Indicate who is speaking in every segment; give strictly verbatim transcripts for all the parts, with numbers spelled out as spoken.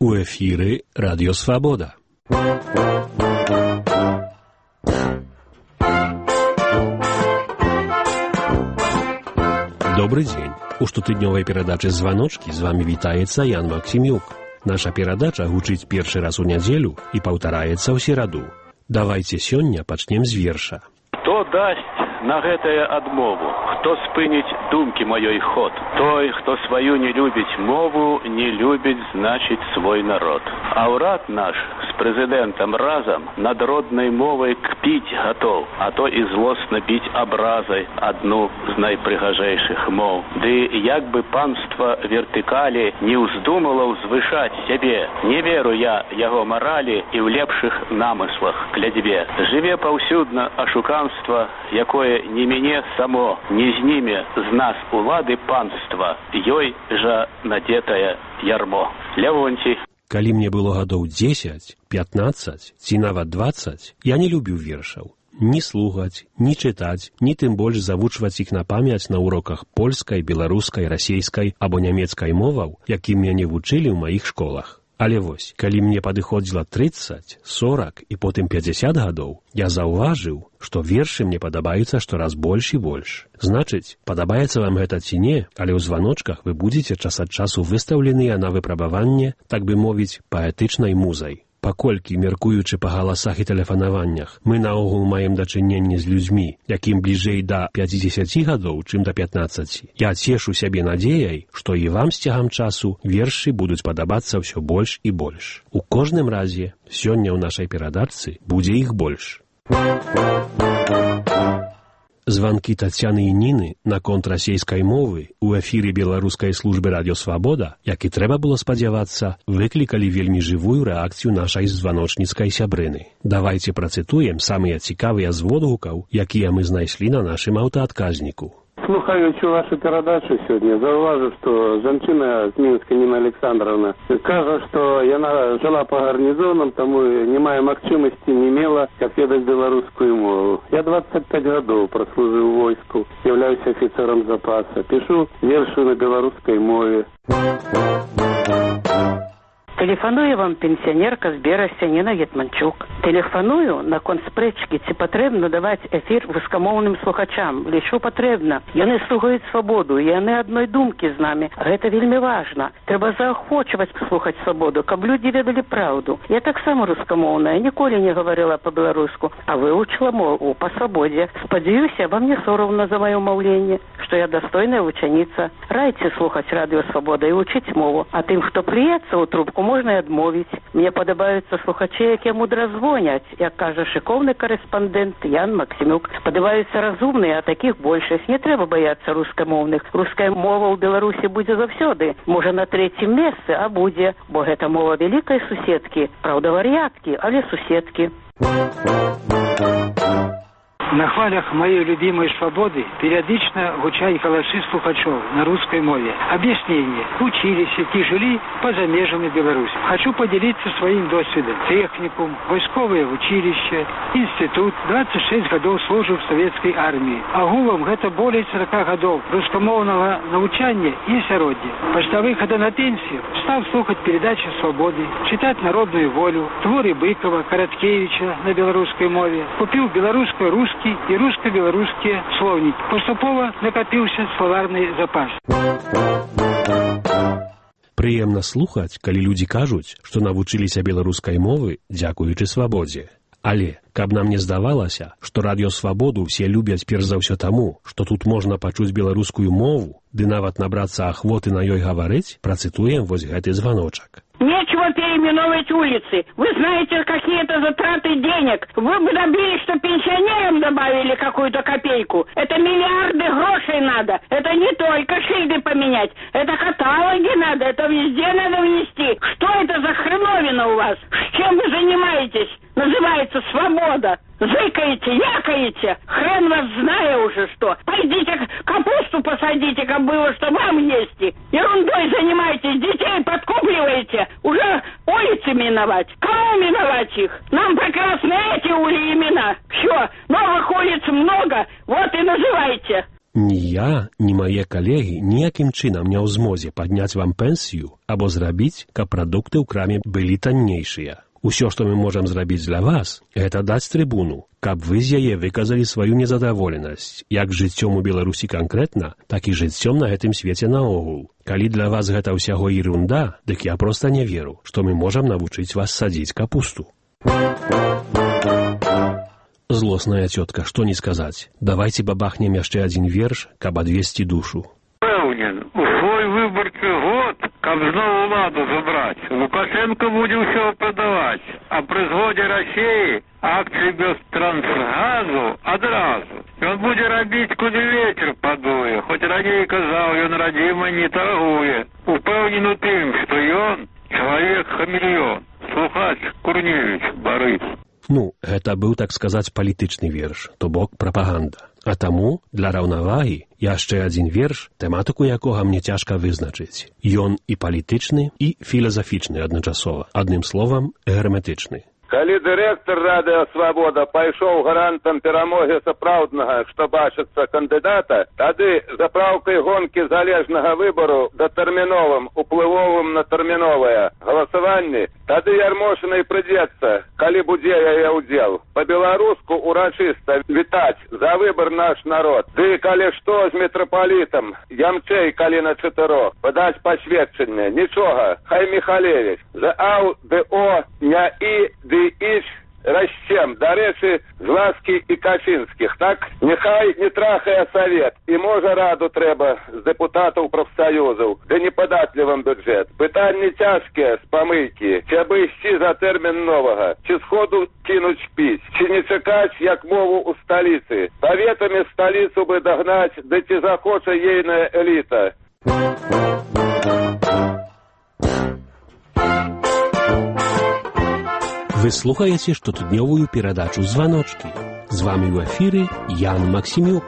Speaker 1: У эфіры Радіо Свабода. Добрый дзень. У штотыднёвай перадачы «Званочкі» з вами вітаецца Ян Максімюк. Наша перадача гучыць першы раз у нядзелю і паўтараецца ў сераду. Давайце сёння пачнем з верша.
Speaker 2: Хто дасць на гэтае адмову? Хто спыніць думкі маёй ход? Той, хто сваю не любіць мову, не любіць, значыць, свой народ. А ўрад наш з прэзідэнтам разам над роднай мовай кпіць гатоў, а то і злосна біць абразай адну з найпрыгажэйшых моў. Ды як бы панства вертыкалі не ўздумала ўзвышаць сябе, не веру я яго маралі і ў лепшых намыслах клядзьбе. Жыве паўсюдна ашуканства, якое не мяне само, не з німі, з нас улады панства, ёй жа надетае ярмо. Лявонцій.
Speaker 1: Калі мне было гадоў дзесяць, пятнаццаць ці нават дваццаць, я не любіў вершаў. Ні слухаць, ні чытаць, ні тым больш завучваць іх на памяць на уроках польскай, беларускай, расейскай або нямецкай моваў, якім мяне вучылі ў маіх школах. Але вось, калі мне падыходзіла трыццаць, сорак і потым пяцьдзясят гадоў, я заўважыў, што вершы мне падабаюцца штораз больш і больш. Значыць, падабаецца вам гэта ці не, але ў званочках вы будзеце час ад часу выстаўленыя на выпрабаванне, так бы мовіць, паэтычнай музай. Паколькі, меркуючы па галасах і тэлефанаваннях, мы наогул маем дачыненне з людзьмі, якім бліжэй да пяцідзесяці гадоў, чым да пятнаццаці. Я цешу сябе надзеяй, што і вам з цягам часу вершы будуць падабацца ўсё больш і больш. У кожным разе, сёння ў нашай перадачцы будзе іх больш. Званкі Тацяны і Ніны наконт расейскай мовы ў эфіры беларускай службы Радіо Свабода, як і трэба было спадзявацца, выклікалі вельмі жывую рэакцыю нашай званочніцкай сябрыны. Давайце працытуем самыя цікавыя з водгукаў, якія мы знайшлі на нашым аўтаадказніку.
Speaker 3: Слухаючи вашу передачу сьогодні, зауважу, що жінка з Мінська Ніна Олександровна каже, що вона жила по гарнізонам, тому не має можливості, не мала, як ведать білоруську мову. Я двадцять п'ять років прослужив у війську, являюсь офіцером запасу, пишу вірші на білоруській мові.
Speaker 4: Тэлефаную вам пенсіонерка з Берасця Ніна Гетманчук. Тэлефаную наконт спрэчкі, ці патрэбна даваць эфір рускамоўным слухачам. Лічу патрэбна. Яны слухаюць свабоду, і яны адной думкі з намі. Гэта вельмі важна. Трэба заахвочваць слухаць свабоду, каб людзі ведалі праўду. Я таксама рускамоўная, ніколі не гаварыла па-беларуску, а вывучыла мову па свабодзе. Спадзяюся, вам не сорамна за маё маўленне, што я дастойная вучаніца. Райце слухаць Радыё Свабода і вучыць мову. А тым, хто плюецца ў трубку, можна і адмовіць. Мне падабаюцца слухачы, якія мудра звоняць, як кажа шыкоўны корэспандэнт Ян Максімюк. Падабаюцца разумныя, а такіх большасць. Не трэба баяцца рускамоўных. Руская мова ў Беларусі будзе заўсёды. Можа, на трэцім месцы, а будзе, бо гэта мова вялікай суседкі. Праўда, вар'яткі, але суседкі.
Speaker 5: На хвалях моей любимой свободы периодично гучать галасы слухачов на русской мове. Объяснение. Учились и жили поза межами Беларуси. Хочу поделиться своим досвидом. Техникум, войсковое училище, институт. двадцать шесть годов служу в советской армии. Агулом это более сорока годов рускомовного научания и сородья. После выхода на пенсию стал слухать передачи «Свободы», читать «Народную волю», творы Быкова, Короткевича на белорусской мове. Купил белорусско-русский и русско-белорусские словники. Поступово накопился словарный запас.
Speaker 1: Прыемна слухаць, калі людзі кажуць, што навучыліся беларускай мовы дзякуючы свабодзе. Але, каб нам не здавалася, што Радіё Свабоду все любяць перш за ўсё таму, што тут можна пачуць беларускую мову, ды нават набрацца ахвоты на ёй гаварыць, працытуем вось гэты званочак.
Speaker 6: Нечего переименовывать улицы. Вы знаете, какие это затраты денег. Вы бы добились, что пенсионерам добавили какую-то копейку. Это миллиарды грошей надо. Это не только шильды поменять. Это каталоги надо. Это везде надо внести. Что это за хреновина у вас? С чем вы занимаетесь? Называется свобода. Зыкаете, якаете. Хрен вас знаю уже что. Пойдите капусту посадите, как было, что вам есть. Ерундой занимаетесь, детей подкупливаете. Уже улицы миновать. Кому миновать их? Нам прекрасно эти ули имена. Все, новых улиц много, вот и называйте.
Speaker 1: Ні я, ні мае калегі ніякім чынам не ў змозе падняць вам пенсію або зрабіць, каб прадукты ў краме былі таннейшыя. Усё, што мы можам зрабіць для вас, гэта даць трыбуну, каб вы з яе выказалі сваю незадаволенасць, як жыццём у Беларусі канкрэтна, так і жыццём на гэтым свеце наогул. Калі для вас гэта ўсяго ерунда, дык я проста не веру, што мы можам навучыць вас садзіць капусту. Злосная цётка, што не сказаць. Давайце бабахнем яшчэ адзін верш, каб адвесці душу.
Speaker 7: Пэўнен, у свой выбарчы год, каб зноў уладу забраць, Лукашенко будзе ўсё прадаваць, а пры згодзе Расіі акцыі без трансгазу адразу. Ён будзе рабіць, куды вецер падуе, хоць раней казаў, ён радзіма не таргуе. Упэўнены тым, што ён чалавек-хамелеон. Слухач Курневіч, Барыс.
Speaker 1: Ну, гэта быў, так сказаць, палітычны верш, то бок прапаганда. А таму, для раўнавагі, яшчэ адзін верш, тэматыку якога мне цяжка вызначыць. Ён і палітычны, і філазафічны адначасова. Адным словам, герметычны.
Speaker 3: Калі дырэктар Радыё Свабода пайшоў гарантам перамогі сапраўднага, што бачыцца кандыдата, тады запраўкай гонкі залежнага выбару датэрміновым, уплывовым на тэрміновае галасаванні, тады Ярмошынай прыйдзецца, калі будзе яе ўдзел. Па-беларуску урачыста вітаць за выбар наш народ. Ды калі што з мітрапалітам, ямчэй калі на чатырох, падаць пасведчанне. Нічога, хай Міхалевіч. За аў, ды о, ня і, ды іч расцем, дарэчы, з ласкі і Качынскіх, так? Няхай не трахае савет, і можа раду трэба з дэпутатаў прафсаюзаў, ды непадатлівым бюджэт. Пытанні цяжкія з памыйкі, ці абы ісці за тэрмін новага, ці сходу кінуць піць, ці не чакаць, як мову ў сталіцы. Паветамі сталіцу бы дагнаць, ды ці захоча ейная эліта.
Speaker 1: Вы слухаеце штотыднёвую перадачу «Званочкі». З вамі ў эфіры Ян Максімюк.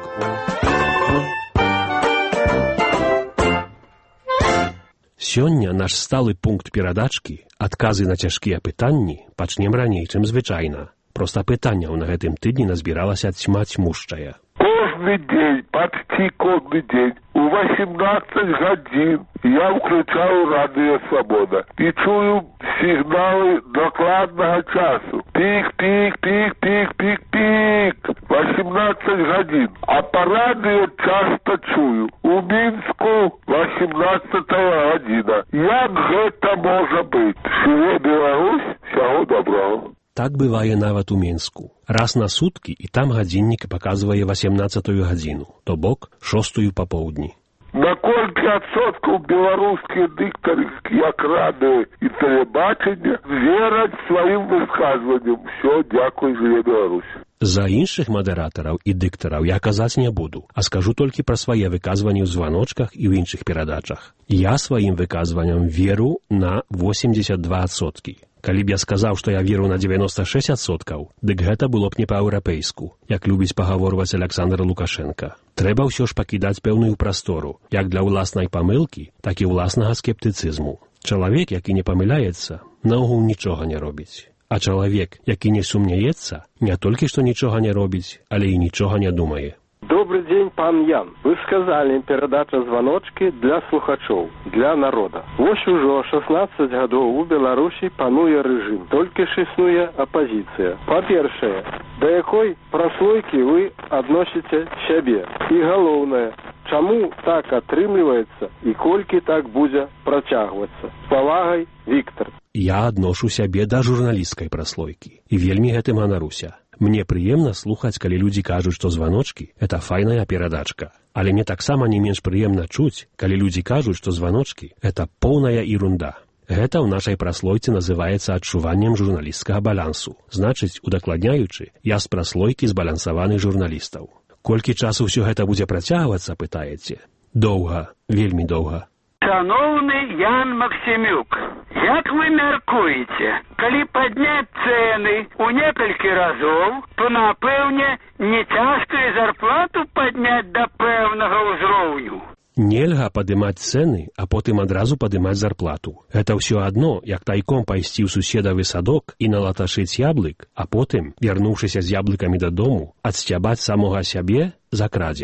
Speaker 1: Сёння наш сталы пункт перадачкі, адказы на цяжкія пытанні, пачнем раней, чым звычайна. Проста пытанняў на гэтым тыдні назбіралася цьма цьмушчая.
Speaker 8: Кожны дзень, пачці кожны дзень, у восемнадцать гадзін я ўключаю Радыё Свабода і чую сігналы дакладнага часу. Пік, пік, пік, пік, пік, пік. восемнадцать гадзін. А па радыё часта чую. У Мінску восемнадцатая гадзіна. Як гэта можа быць? Жыве Беларусь, усяго доброго.
Speaker 1: Так бывае нават у Мінску. Раз на суткі, і там гадзіннік паказвае восемнадцатую гадзіну, то бок шостую папоўдні.
Speaker 8: На колькі адсоткаў беларускія дыктары, як радыё і тэлебачанне, вераць сваім высказванням. Усё, дзякуй, жыве Беларусь.
Speaker 1: За іншых мадэратараў і дыктараў я казаць не буду, а скажу толькі пра свае выказванні ў званочках і ў іншых перадачах. Я сваім выказванням веру на восемьдесят два адсоткі. Калі б я сказаў, што я веру на девяносто шесть адсоткаў, дык гэта было б не па-еўрапейску, як любіць пагаворваць Александр Лукашенко. Трэба ўсё ж пакідаць пэўную прастору, як для ўласнай памылкі, так і ўласнага скептыцызму. Чалавек, які не памыляецца, наогул нічога не робіць. А чалавек, які не сумняецца, не толькі што нічога не робіць, але і нічога не думае.
Speaker 9: Добрый день, пан Ян. Вы сказали, передача звоночки для слухачоў, для народа. Вось ужо шестнадцать гадоў у Беларусі пануе рэжым, толькі ж існуе апазіцыя. Па-першае, да якой праслойкі вы адносіце сябе? І галоўнае, чаму так атрымліваецца і колькі так будзе працягвацца? З павагай, Віктор.
Speaker 1: Я адношу сябе да журналісцкай праслойкі і вельмі гэтым ганаруся. Мне прыемна слухаць, калі людзі кажуць, што званочкі – это файная перадачка. Але мне таксама не менш прыемна чуць, калі людзі кажуць, што званочкі – это поўная ерунда. Гэта ў нашай праслойцы называецца адчуваннем журналісцкага балансу. Значыць, удакладняючы, я з праслойкі збалансаваных журналістаў. Колькі часу ўсё гэта будзе працягвацца, пытаеце? Доўга, вельмі доўга.
Speaker 7: Шановны Ян Максімюк, як вы мяркуеце, калі падняць цэны ў некалькі разоў, то, напэўне, не цяжка і зарплату падняць да пэўнага ўзроўню?
Speaker 1: Нельга падымаць цэны, а потым адразу падымаць зарплату. Гэта ўсё адно, як тайком пайсці ў суседавы садок і налаташыць яблык, а потым, вярнуўшыся з яблыкамі дадому, адсцябаць самога сябе за крадзеж.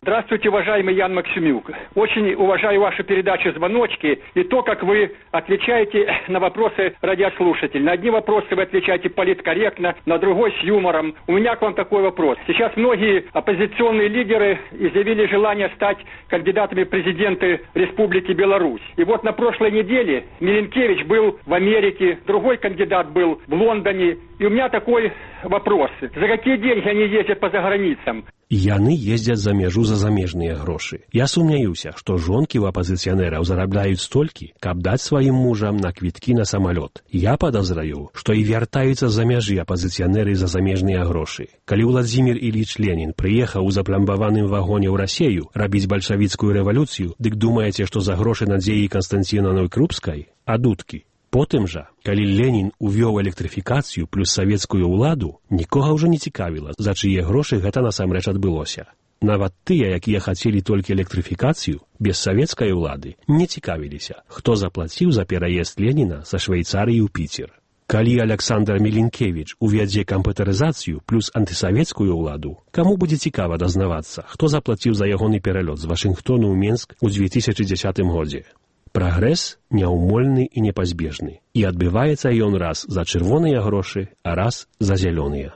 Speaker 5: Здравствуйте, уважаемый Ян Максимюк. Очень уважаю ваши передачи «Звоночки» и то, как вы отвечаете на вопросы радиослушателей. На одни вопросы вы отвечаете политкорректно, на другой с юмором. У меня к вам такой вопрос. Сейчас многие оппозиционные лидеры изъявили желание стать кандидатами в президенты Республики Беларусь. И вот на прошлой неделе Миленкевич был в Америке, другой кандидат был в Лондоне. И у меня такой вопрос. За какие деньги они ездят по заграницам?
Speaker 1: Яны ездзяць за мяжу за замежныя грошы. Я сумняюся, што жонкі ў апазіцыянераў зарабляюць столькі, каб даць сваім мужам на квіткі на самалёт. Я падазраю, што і вяртаюцца за мяжы апазіцыянеры за замежныя грошы. Калі Владзімір Іліч Ленін прыехаў у заплямбаваным вагоне ў Расею рабіць бальшавіцкую рэвалюцыю, дык думаеце, што за грошы Надзеі Канстанціновны Крупскай? А дудкі? Потым жа, калі Ленін увёў электрыфікацыю плюс савецкую ўладу, нікога ўжо не цікавіла, за чые грошы гэта насамрэч адбылося. Нават тыя, якія хацелі толькі электрыфікацыю, без савецкай улады, не цікавіліся, хто заплаціў за пераезд Леніна са Швейцарыі ў Піцер. Калі Александр Миленкевич увядзе камп'ютарызацыю плюс антысавецкую ўладу, каму будзе цікава дазнавацца, хто заплаціў за ягоны пералёт з Вашынгтону ў Менск у дзве тысячы дзесятым годзе. Прагрэс няўмольны і непазбежны, і адбываецца ён раз за чырвоныя грошы, а раз за зялёныя.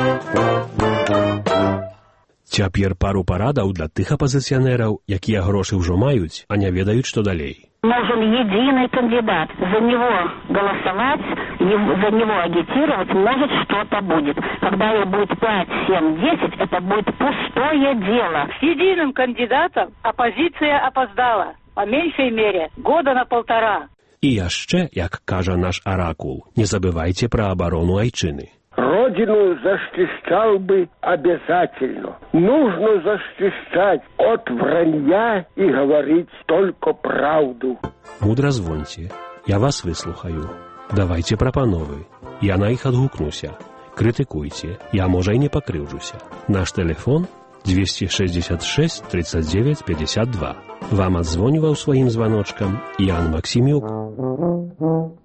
Speaker 1: Цяпер пару парадаў для тых апазіцыянераў, якія грошы ўжо маюць, а не ведаюць, што далей.
Speaker 6: Нужен единый кандидат. За него голосовать, за него агитировать, может что-то будет. Когда их будет пять, семь, десять, это будет пустое дело.
Speaker 10: С единым кандидатом оппозиция опоздала. По меньшей мере, года на полтора.
Speaker 1: І яшчэ, як кажа наш аракул, не забывайте про оборону айчыны.
Speaker 8: Родину защищал бы обязательно. Нужно защищать от вранья и говорить только правду.
Speaker 1: Мудра звоньте, я вас выслухаю. Давайте прапановы, я на іх адгукнуся. Крытыкуйте, я, можа, і не пакрыўджуся. Наш телефон двести шестьдесят шесть тридцать девять пятьдесят два. Вам адзвоніваў сваім званочкам Ян Максимюк.